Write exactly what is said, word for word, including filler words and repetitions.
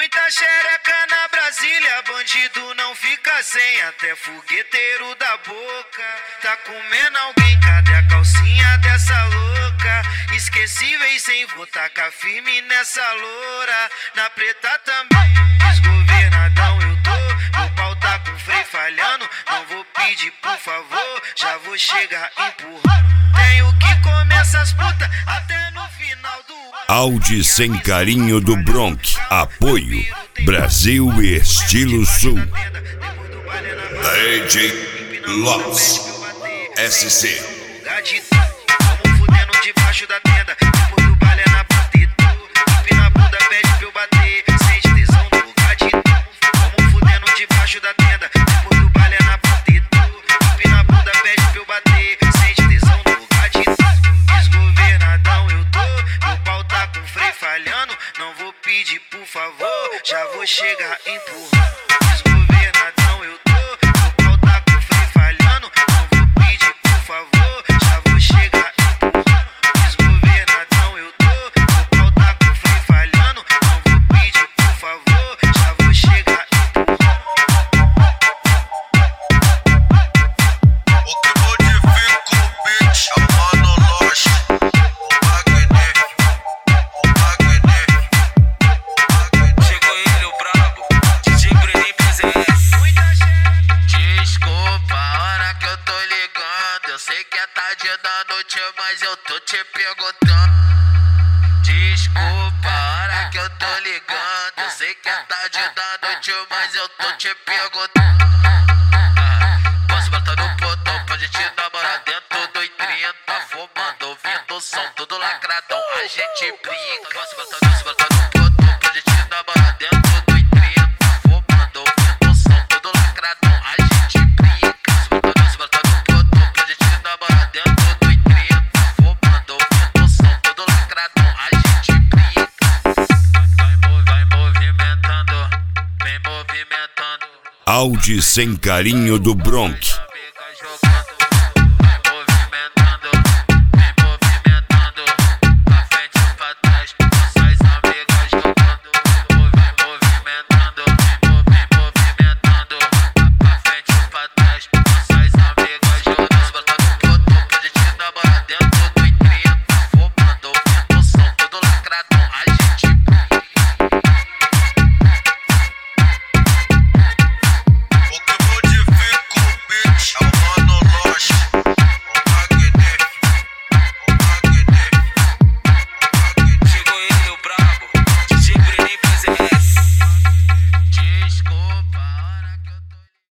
Muita xereca na Brasília, bandido não fica sem. Até fogueteiro da boca tá comendo alguém. Cadê a calcinha dessa louca? Esquecíveis sem vou tacar firme nessa loura. Na preta também, desgovernadão eu tô. Meu pau tá com freio falhando, não vou pedir por favor. Já vou chegar empurrando. Tenho que comer essas putas até no final do ano. Audi Sem Carinho do Bronx. Apoio Brasil e Estilo Sul. D J Lopes S C. Vamos fudendo debaixo da tenda. Depois do baile é na puta e tu empina a bunda, pede pra eu bater. Sente tesão no lugar de tu. Vamos fudendo debaixo da tenda. Depois do baile é na puta e tu empina a bunda, pede pra eu bater. Sente tesão no lugar de tu. Desgovernadão eu tô. Meu pau tá com freio falhando. Não vou pedir por favor. Já vou chegar empurrando. Desgovernadão eu tô. Meu pau tá com freio falhando. Não vou pedir por favor. Já vou chegar empurrando. Desgovernadão eu tô. Meu pau tá com freio falhando. Não vou pedir por favor. Já vou chegar empurrando. O que modifica o beat é o Mano Loche, o magnífico, o magnífico, o magnífico. Chegou ele, o brabo, D J Breninho P Z S. Desculpa a hora que eu tô ligando. Eu sei que é tarde da noite, mas eu tô te perguntando. Desculpa a hora que eu tô ligando. Eu sei que é tarde da noite, mas eu tô te perguntando. Posso botar no botão pra gente namorar dentro do trinta, fumando, ouvindo o som, tudo lacradão, a gente brinca. Posso botar, posso botar no botão pra gente namorar dentro do trinta, fumando, ouvindo o som, tudo lacradão, a gente brinca. Posso botar, posso botar no botão pra gente namorar dentro do trinta, fumando, ouvindo o som, tudo lacradão, a gente brinca. Vai, vai movimentando, vem movimentando. Audi Sem Carinho do Bronx.